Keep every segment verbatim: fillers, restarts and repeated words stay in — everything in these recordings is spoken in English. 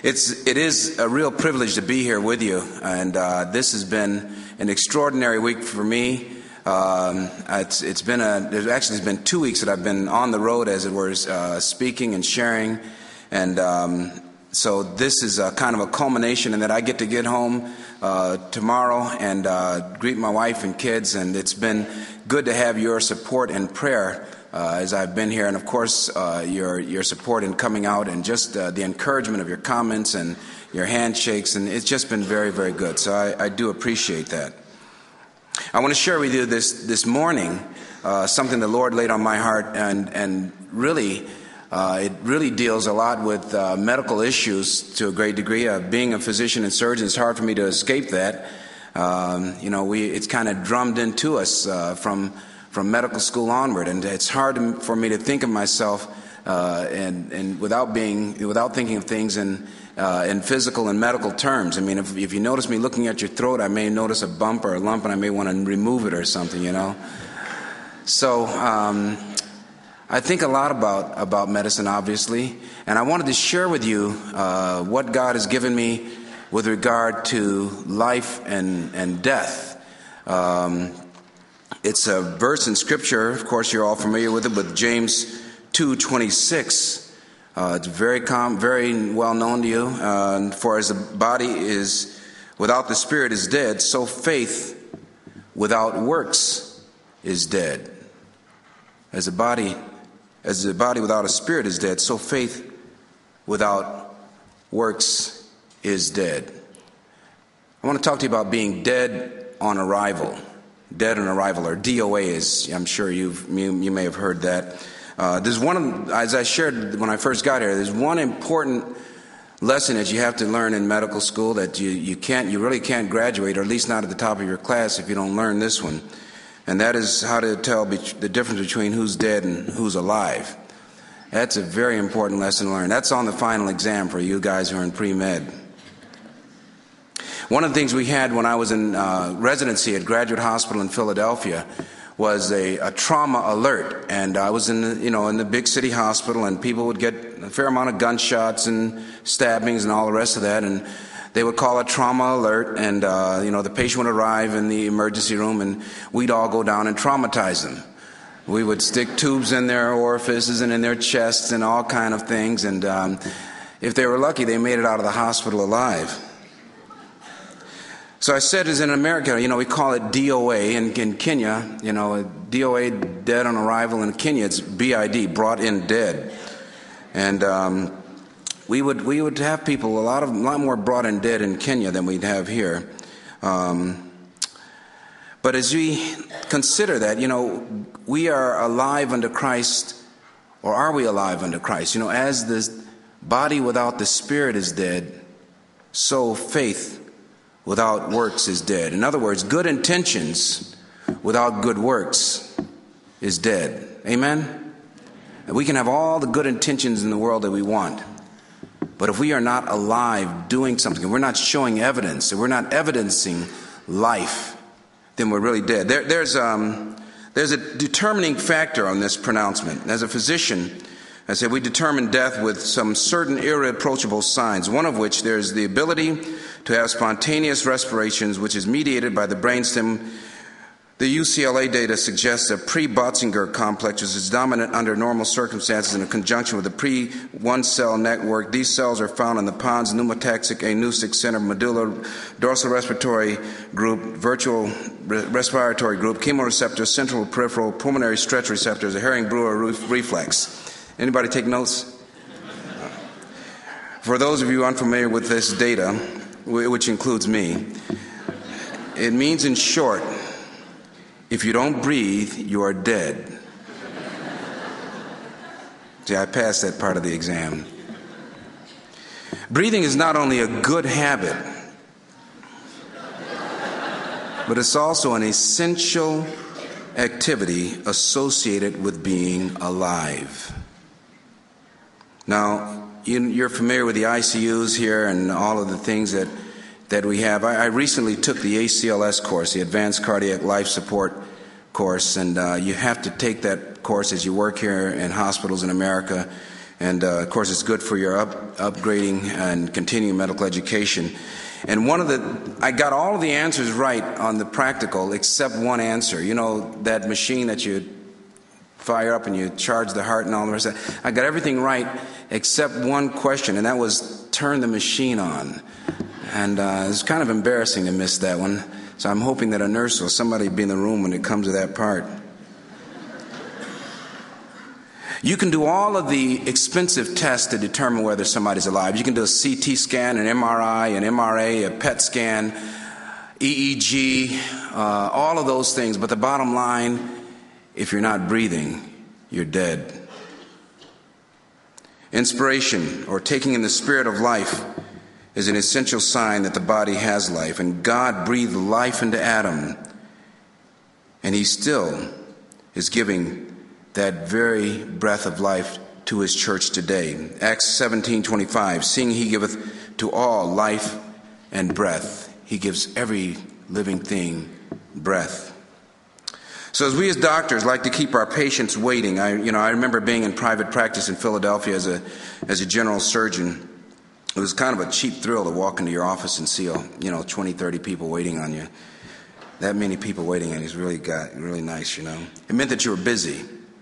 It's, it is a real privilege to be here with you, and uh, this has been an extraordinary week for me. Um, it's, it's been a, there's actually it's been two weeks that I've been on the road, as it were, uh, speaking and sharing, and um, so this is a kind of a culmination in that I get to get home uh, tomorrow and uh, greet my wife and kids, and it's been good to have your support and prayer Uh, as I've been here, and of course uh, your your support in coming out, and just uh, the encouragement of your comments and your handshakes, and it's just been very, very good. So I, I do appreciate that. I want to share with you this this morning uh, something the Lord laid on my heart, and and really uh, it really deals a lot with uh, medical issues to a great degree. Uh, being a physician and surgeon, it's hard for me to escape that. Um, you know, we it's kind of drummed into us uh, from. from medical school onward, and it's hard to, for me to think of myself uh, and, and without being, without thinking of things in uh, in physical and medical terms. I mean, if, if you notice me looking at your throat, I may notice a bump or a lump, and I may want to remove it or something, you know. So um, I think a lot about about medicine, obviously, and I wanted to share with you uh, what God has given me with regard to life and and death. Um, It's a verse in Scripture, of course you're all familiar with it, with James two twenty-six. Uh, it's very com- very well known to you. Uh, For as the body is without the spirit is dead, so faith without works is dead. As a body, as the body without a spirit is dead, so faith without works is dead. I want to talk to you about being dead on arrival. Dead on arrival, or D O A, is I'm sure you've you, you may have heard that. Uh, there's one, as I shared when I first got here, there's one important lesson that you have to learn in medical school that you, you can't, you really can't graduate, or at least not at the top of your class, if you don't learn this one, and that is how to tell be- the difference between who's dead and who's alive. That's a very important lesson to learn. That's on the final exam for you guys who are in pre-med. One of the things we had when I was in uh, residency at Graduate Hospital in Philadelphia was a, a trauma alert, and I was in the, you know in the big city hospital, and people would get a fair amount of gunshots and stabbings and all the rest of that, and they would call a trauma alert, and uh, you know the patient would arrive in the emergency room, and we'd all go down and traumatize them. We would stick tubes in their orifices and in their chests and all kind of things, and um, if they were lucky, they made it out of the hospital alive. So I said, as in America, you know, we call it D O A. In, in Kenya, you know, D O A, dead on arrival. In Kenya, it's B I D, brought in dead. And um, we would we would have people, a lot of a lot more brought in dead in Kenya than we'd have here. Um, but as we consider that, you know, we are alive unto Christ, or are we alive unto Christ? You know, as the body without the spirit is dead, so faith without works is dead. In other words, good intentions without good works is dead. Amen? We can have all the good intentions in the world that we want, but if we are not alive doing something, we're not showing evidence, if we're not evidencing life, then we're really dead. There, there's, um, there's a determining factor on this pronouncement. As a physician, I said we determine death with some certain irreproachable signs, one of which there's the ability to have spontaneous respirations, which is mediated by the brainstem. The U C L A data suggests a pre-Botzinger complex, which is dominant under normal circumstances in conjunction with the pre-one-cell network. These cells are found in the pons pneumotaxic anusic center, medulla, dorsal respiratory group, virtual re- respiratory group, chemoreceptors, central peripheral, pulmonary stretch receptors, a Herring-Brewer reflex. Anybody take notes? For those of you unfamiliar with this data, which includes me, it means, in short, if you don't breathe, you are dead. See, I passed that part of the exam. Breathing is not only a good habit, but it's also an essential activity associated with being alive. Now, you're familiar with the I C Us here and all of the things that, that we have. I, I recently took the A C L S course, the Advanced Cardiac Life Support course, and uh, you have to take that course as you work here in hospitals in America. And, uh, of course, it's good for your up, upgrading and continuing medical education. And one of the, I got all of the answers right on the practical except one answer. You know, that machine that you fire up and you charge the heart and all the rest of that. I got everything right except one question, and that was turn the machine on. And uh, it's kind of embarrassing to miss that one. So I'm hoping that a nurse or somebody be in the room when it comes to that part. You can do all of the expensive tests to determine whether somebody's alive. You can do a C T scan, an M R I, an M R A, a P E T scan, E E G, uh, all of those things. But the bottom line, if you're not breathing, you're dead. Inspiration, or taking in the spirit of life, is an essential sign that the body has life. And God breathed life into Adam, and he still is giving that very breath of life to his church today. Acts seventeen twenty-five, seeing he giveth to all life and breath. He gives every living thing breath. So as we as doctors like to keep our patients waiting, I, you know, I remember being in private practice in Philadelphia as a as a general surgeon. It was kind of a cheap thrill to walk into your office and see, you know, twenty, thirty people waiting on you. That many people waiting on you is really got really nice, you know. It meant that you were busy.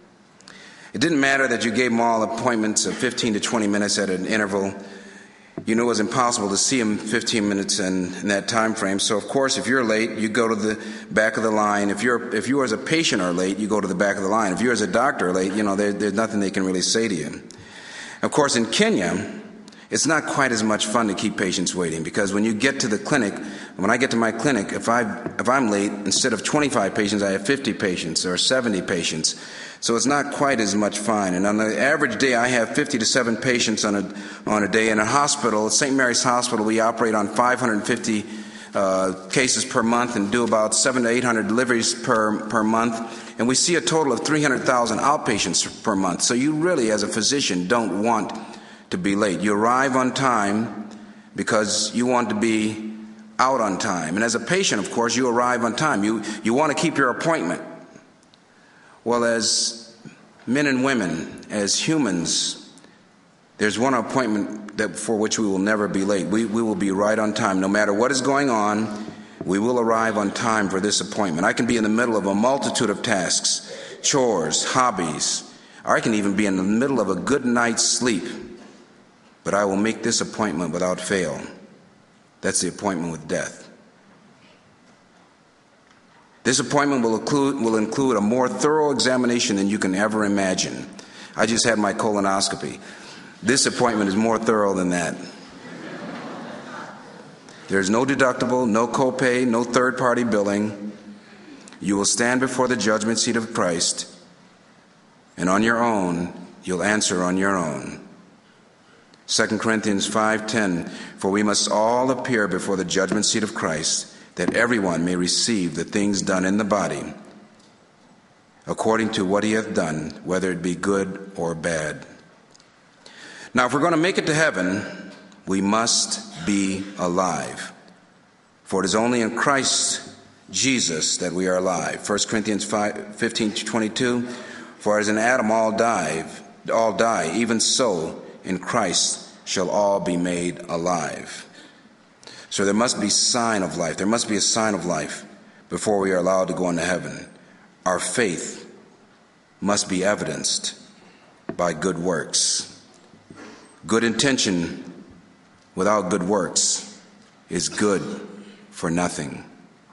It didn't matter that you gave them all appointments of fifteen to twenty minutes at an interval. You knew it was impossible to see them fifteen minutes in, in that time frame. So, of course, if you're late, you go to the back of the line. If you're if you as a patient are late, you go to the back of the line. If you as a doctor are late, you know, there, there's nothing they can really say to you. Of course, in Kenya, it's not quite as much fun to keep patients waiting, because when you get to the clinic, when I get to my clinic, if I if I'm late, instead of twenty-five patients, I have fifty patients or seventy patients. So it's not quite as much fun. And on the average day, I have fifty to seven patients on a on a day. In a hospital, Saint Mary's Hospital, we operate on five hundred fifty uh, cases per month and do about seven to eight hundred deliveries per per month. And we see a total of three hundred thousand outpatients per month. So you really, as a physician, don't want to be late. You arrive on time because you want to be out on time. And as a patient, of course, you arrive on time. You you want to keep your appointment. Well, as men and women, as humans, there's one appointment that for which we will never be late. We we will be right on time. No matter what is going on, we will arrive on time for this appointment. I can be in the middle of a multitude of tasks, chores, hobbies, or I can even be in the middle of a good night's sleep. But I will make this appointment without fail. That's the appointment with death. This appointment will include, will include a more thorough examination than you can ever imagine. I just had my colonoscopy. This appointment is more thorough than that. There's no deductible, no copay, no third-party billing. You will stand before the judgment seat of Christ, and on your own, you'll answer on your own. Second Corinthians five ten, for we must all appear before the judgment seat of Christ, that everyone may receive the things done in the body, according to what he hath done, whether it be good or bad. Now, if we're going to make it to heaven, we must be alive. For it is only in Christ Jesus that we are alive. First Corinthians five fifteen to twenty-two, for as in Adam all die, all die, even so in Christ shall all be made alive. So there must be sign of life. There must be a sign of life before we are allowed to go into heaven. Our faith must be evidenced by good works. Good intention without good works is good for nothing.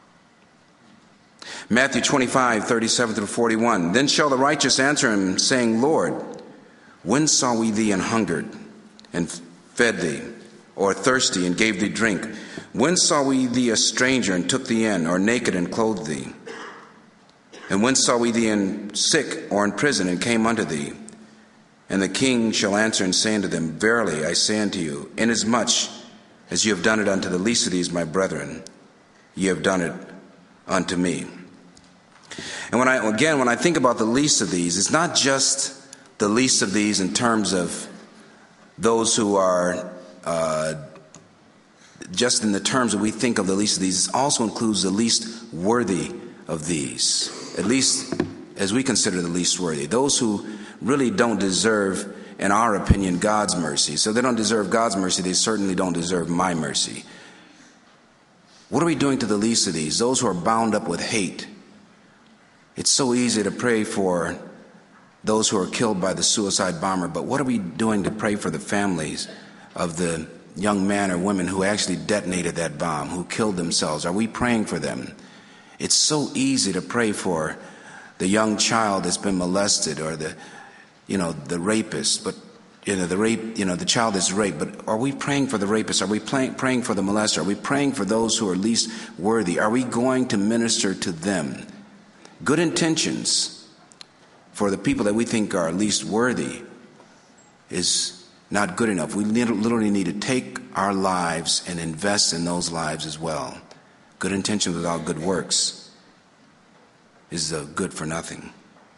Matthew twenty-five, thirty-seven through forty-one. Then shall the righteous answer him, saying, Lord, when saw we thee an hungered, and fed thee, or thirsty, and gave thee drink? When saw we thee a stranger, and took thee in, or naked, and clothed thee? And when saw we thee in sick, or in prison, and came unto thee? And the king shall answer and say unto them, Verily I say unto you, inasmuch as you have done it unto the least of these my brethren, ye have done it unto me. And when I again, when I think about the least of these, it's not just the least of these in terms of those who are uh, just in the terms that we think of the least of these. It also includes the least worthy of these, at least as we consider the least worthy, those who really don't deserve in our opinion, God's mercy. So they don't deserve God's mercy. They certainly don't deserve my mercy. What are we doing to the least of these, those who are bound up with hate? It's so easy to pray for those who are killed by the suicide bomber, but what are we doing to pray for the families of the young man or women who actually detonated that bomb, who killed themselves? Are we praying for them? It's so easy to pray for the young child that's been molested, or the, you know, the rapist, but you know, the rape, you know, the child is raped. But are we praying for the rapist? Are we praying, praying for the molester? Are we praying for those who are least worthy? Are we going to minister to them? Good intentions for the people that we think are least worthy is not good enough. We literally need to take our lives and invest in those lives as well. Good intentions without good works is uh, good for nothing.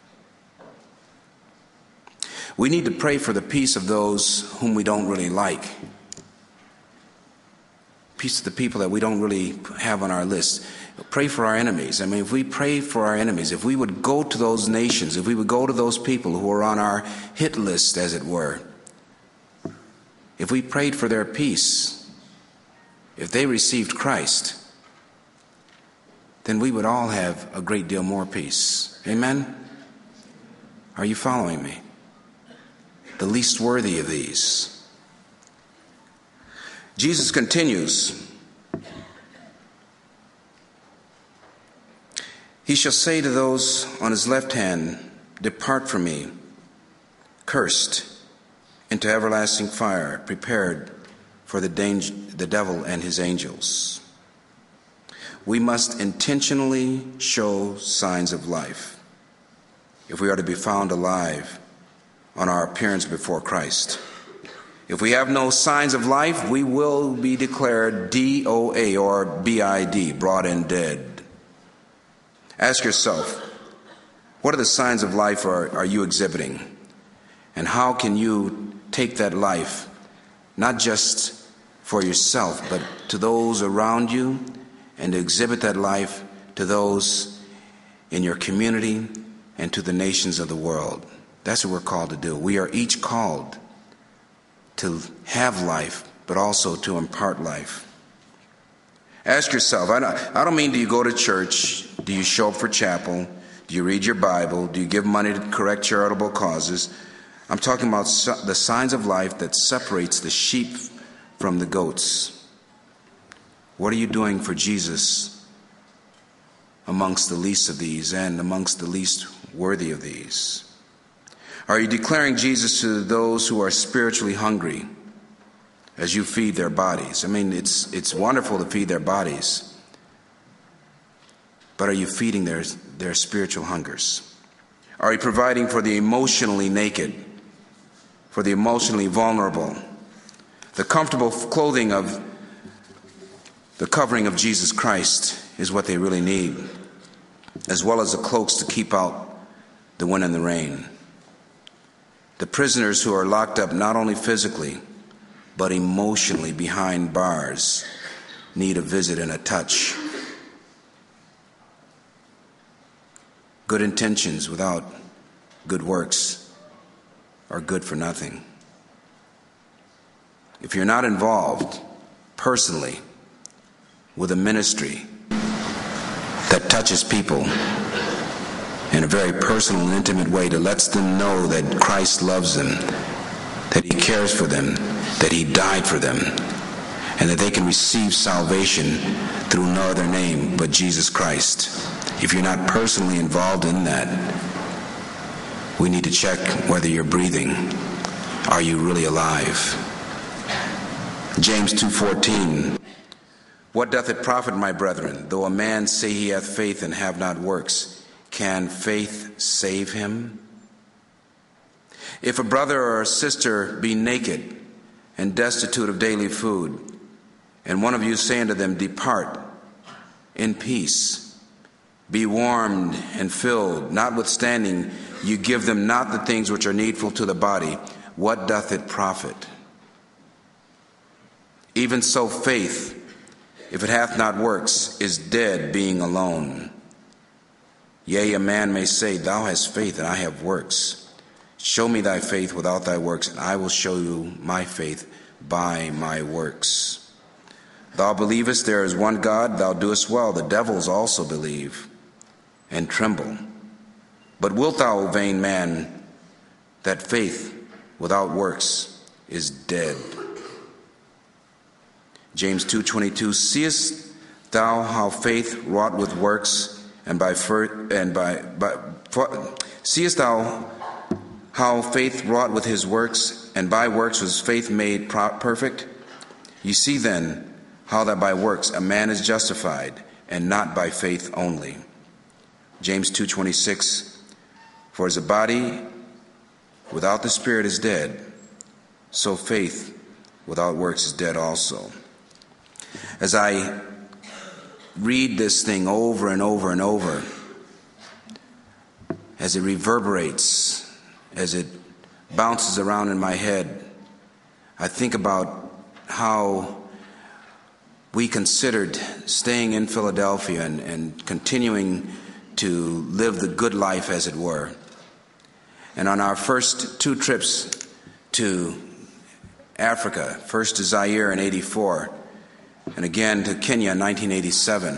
We need to pray for the peace of those whom we don't really like. Peace of the people that we don't really have on our list. Pray for our enemies. I mean, if we pray for our enemies, if we would go to those nations, if we would go to those people who are on our hit list, as it were, if we prayed for their peace, if they received Christ, then we would all have a great deal more peace. Amen? Are you following me? The least worthy of these. Jesus continues. He shall say to those on his left hand, depart from me, cursed, into everlasting fire, prepared for the danger, the devil and his angels. We must intentionally show signs of life if we are to be found alive on our appearance before Christ. If we have no signs of life, we will be declared D O A or B I D, brought in dead. Ask yourself, what are the signs of life are, are you exhibiting? And how can you take that life, not just for yourself, but to those around you, and to exhibit that life to those in your community and to the nations of the world? That's what we're called to do. We are each called to have life, but also to impart life. Ask yourself, I don't, I don't mean do you go to church, do you show up for chapel, do you read your Bible, do you give money to correct charitable causes? I'm talking about the signs of life that separates the sheep from the goats. What are you doing for Jesus amongst the least of these and amongst the least worthy of these? Are you declaring Jesus to those who are spiritually hungry as you feed their bodies? I mean, it's it's wonderful to feed their bodies, but are you feeding their, their spiritual hungers? Are you providing for the emotionally naked, for the emotionally vulnerable? The comfortable clothing of the covering of Jesus Christ is what they really need, as well as the cloaks to keep out the wind and the rain. The prisoners who are locked up not only physically, but emotionally behind bars need a visit and a touch. Good intentions without good works are good for nothing. If you're not involved personally with a ministry that touches people in a very personal and intimate way, that lets them know that Christ loves them, that he cares for them, that he died for them, and that they can receive salvation through no other name but Jesus Christ. If you're not personally involved in that, we need to check whether you're breathing. Are you really alive? James two fourteen. What doth it profit, my brethren, though a man say he hath faith and have not works? Can faith save him? If a brother or a sister be naked and destitute of daily food, and one of you say unto them, depart in peace, be warmed and filled, notwithstanding you give them not the things which are needful to the body, what doth it profit? Even so faith, if it hath not works, is dead, being alone. Yea, a man may say, thou hast faith and I have works. Show me thy faith without thy works, and I will show you my faith by my works. Thou believest there is one God, thou doest well. The devils also believe and tremble. But wilt thou, O vain man, that faith without works is dead? James two twenty-two, seest thou how faith wrought with works, and by fir- and by, by for, seest thou how faith wrought with his works, and by works was faith made pro- perfect? You see then how that by works a man is justified, and not by faith only. James two twenty-six, for as a body without the spirit is dead, so faith without works is dead also. As I read this thing over and over and over, as it reverberates, as it bounces around in my head, I think about how we considered staying in Philadelphia and, and continuing to live the good life, as it were. And on our first two trips to Africa, first to Zaire in eighty-four, and again to Kenya in nineteen eighty-seven,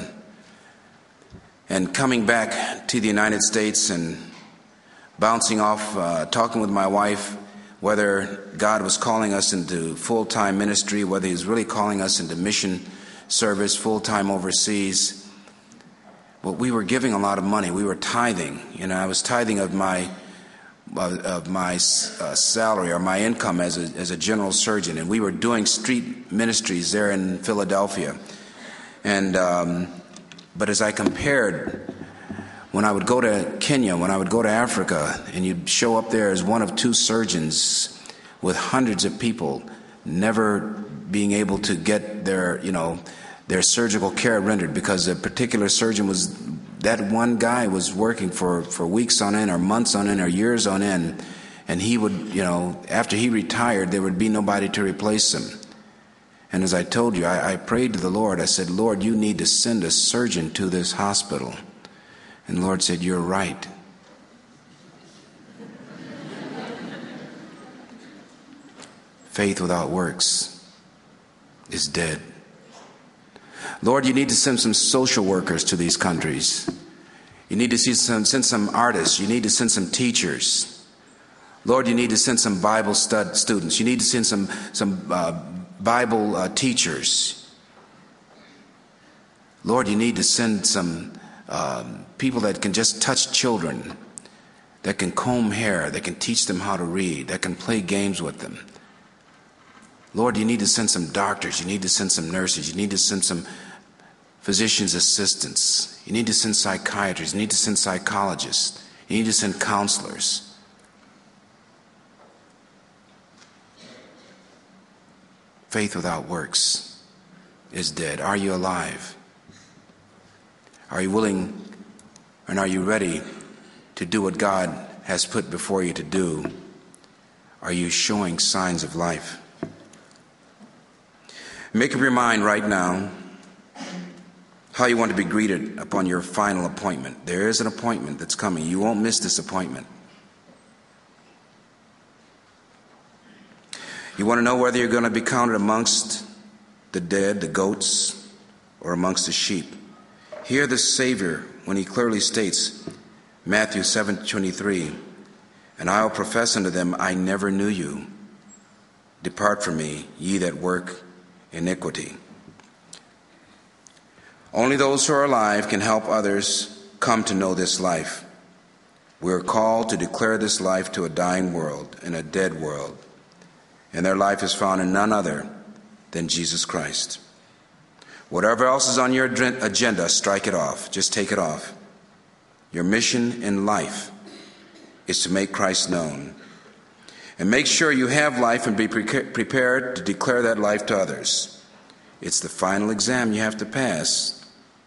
and coming back to the United States and bouncing off, uh, talking with my wife, whether God was calling us into full-time ministry, whether he was really calling us into mission service, full-time overseas. Well, we were giving a lot of money. We were tithing. You know, I was tithing of my uh, of my uh, salary or my income as a as a general surgeon, and we were doing street ministries there in Philadelphia. And um, but as I compared, when I would go to Kenya, when I would go to Africa, and you'd show up there as one of two surgeons with hundreds of people, never being able to get their, you know, their surgical care rendered because a particular surgeon was, that one guy was working for, for weeks on end or months on end or years on end, and he would, you know, after he retired, there would be nobody to replace him. And as I told you, I, I prayed to the Lord. I said, Lord, you need to send a surgeon to this hospital. And the Lord said, you're right. Faith without works is dead. Lord, you need to send some social workers to these countries. You need to see some, send some artists. You need to send some teachers. Lord, you need to send some Bible stud students. You need to send some, some uh, Bible uh, teachers. Lord, you need to send some um, people that can just touch children, that can comb hair, that can teach them how to read, that can play games with them. Lord, you need to send some doctors. You need to send some nurses. You need to send some physician's assistants. You need to send psychiatrists. You need to send psychologists. You need to send counselors. Faith without works is dead. Are you alive? Are you willing and are you ready to do what God has put before you to do? Are you showing signs of life? Make up your mind right now how you want to be greeted upon your final appointment. There is an appointment that's coming. You won't miss this appointment. You want to know whether you're going to be counted amongst the dead, the goats, or amongst the sheep. Hear the Savior when he clearly states, Matthew seven twenty-three, and I will profess unto them, I never knew you. Depart from me, ye that work iniquity. Only those who are alive can help others come to know this life. We are called to declare this life to a dying world and a dead world, and their life is found in none other than Jesus Christ. Whatever else is on your agenda, strike it off. Just take it off. Your mission in life is to make Christ known. And make sure you have life and be pre- prepared to declare that life to others. It's the final exam you have to pass.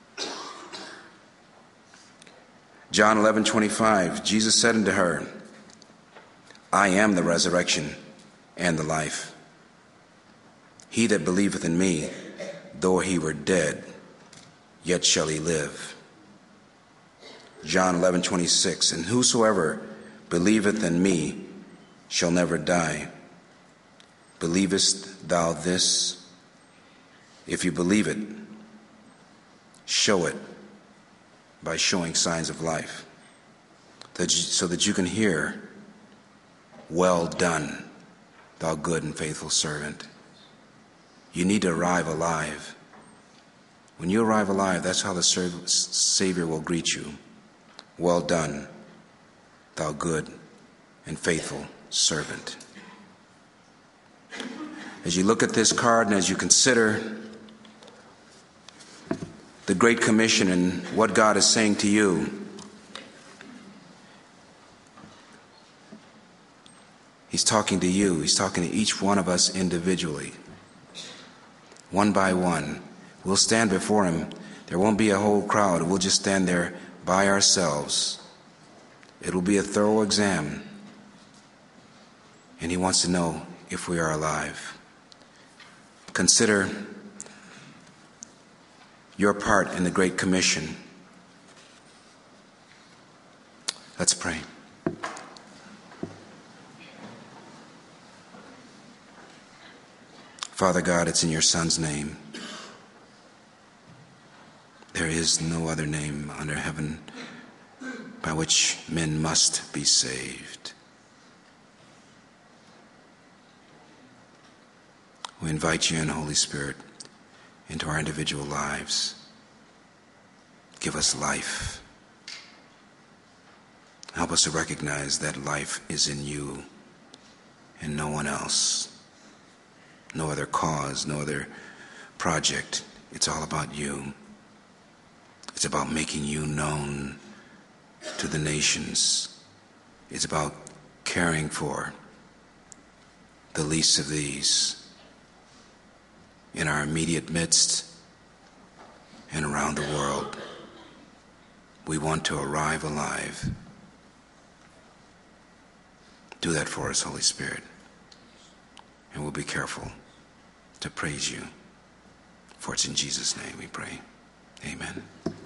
John eleven twenty-five, Jesus said unto her, I am the resurrection and the life. He that believeth in me, though he were dead, yet shall he live. John eleven twenty-six, and whosoever believeth in me shall never die. Believest thou this? If you believe it, show it by showing signs of life, that you, so that you can hear, well done, thou good and faithful servant. You need to arrive alive. When you arrive alive, that's how the Savior will greet you. Well done, thou good and faithful servant. As you look at this card and as you consider the Great Commission and what God is saying to you, He's talking to you. He's talking to each one of us individually. One by one. We'll stand before Him. There won't be a whole crowd. We'll just stand there by ourselves. It'll be a thorough exam. And He wants to know if we are alive. Consider your part in the Great Commission. Let's pray. Father God, it's in your Son's name. There is no other name under heaven by which men must be saved. We invite you in, Holy Spirit, into our individual lives. Give us life. Help us to recognize that life is in you and no one else. No other cause, no other project. It's all about you. It's about making you known to the nations. It's about caring for the least of these in our immediate midst and around the world. We want to arrive alive. Do that for us, Holy Spirit. And we'll be careful to praise you. For it's in Jesus' name we pray. Amen.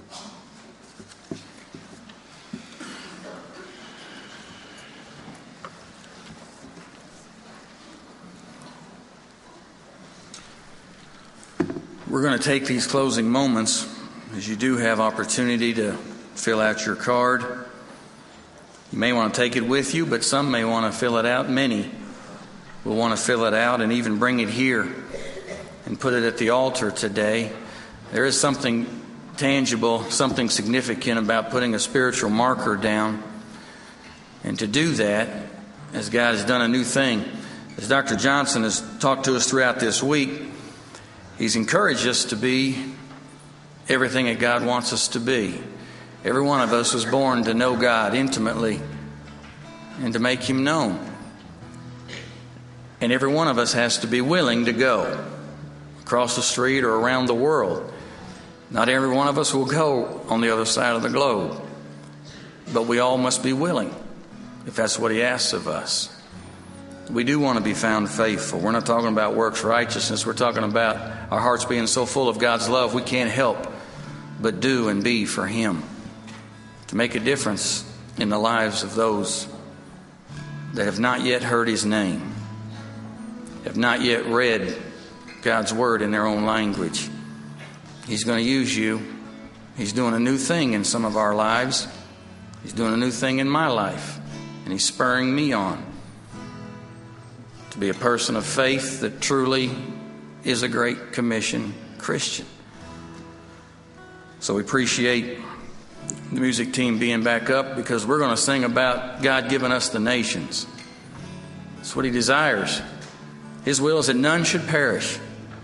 We're going to take these closing moments, as you do have opportunity to fill out your card. You may want to take it with you, but some may want to fill it out. Many will want to fill it out and even bring it here and put it at the altar today. There is something tangible, something significant about putting a spiritual marker down. And to do that, as God has done a new thing, as Doctor Johnson has talked to us throughout this week, he's encouraged us to be everything that God wants us to be. Every one of us was born to know God intimately and to make Him known. And every one of us has to be willing to go across the street or around the world. Not every one of us will go on the other side of the globe, but we all must be willing if that's what He asks of us. We do want to be found faithful. We're not talking about works righteousness. We're talking about our hearts being so full of God's love we can't help but do and be for Him, to make a difference in the lives of those that have not yet heard His name, have not yet read God's Word in their own language. He's going to use you. He's doing a new thing in some of our lives. He's doing a new thing in my life. And He's spurring me on to be a person of faith that truly is a Great Commission Christian. So we appreciate the music team being back up, because we're going to sing about God giving us the nations. That's what He desires. His will is that none should perish.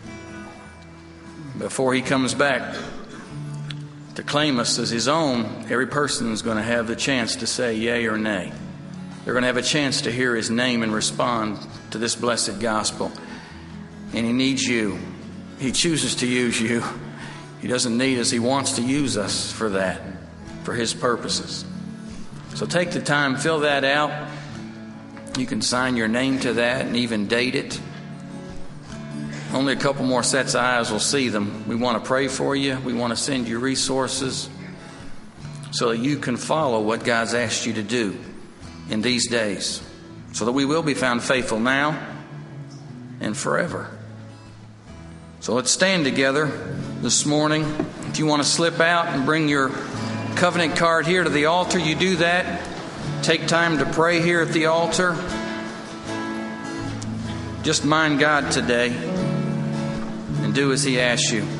Before He comes back to claim us as His own, every person is going to have the chance to say yea or nay. They're going to have a chance to hear His name and respond to this blessed gospel. And He needs you. He chooses to use you. He doesn't need us. He wants to use us for that, for His purposes. So take the time, fill that out. You can sign your name to that and even date it. Only a couple more sets of eyes will see them. We want to pray for you. We want to send you resources so that you can follow what God's asked you to do in these days. so that we will be found faithful now and forever. So let's stand together this morning. If you want to slip out and bring your covenant card here to the altar, you do that. Take time to pray here at the altar. Just mind God today and do as He asks you.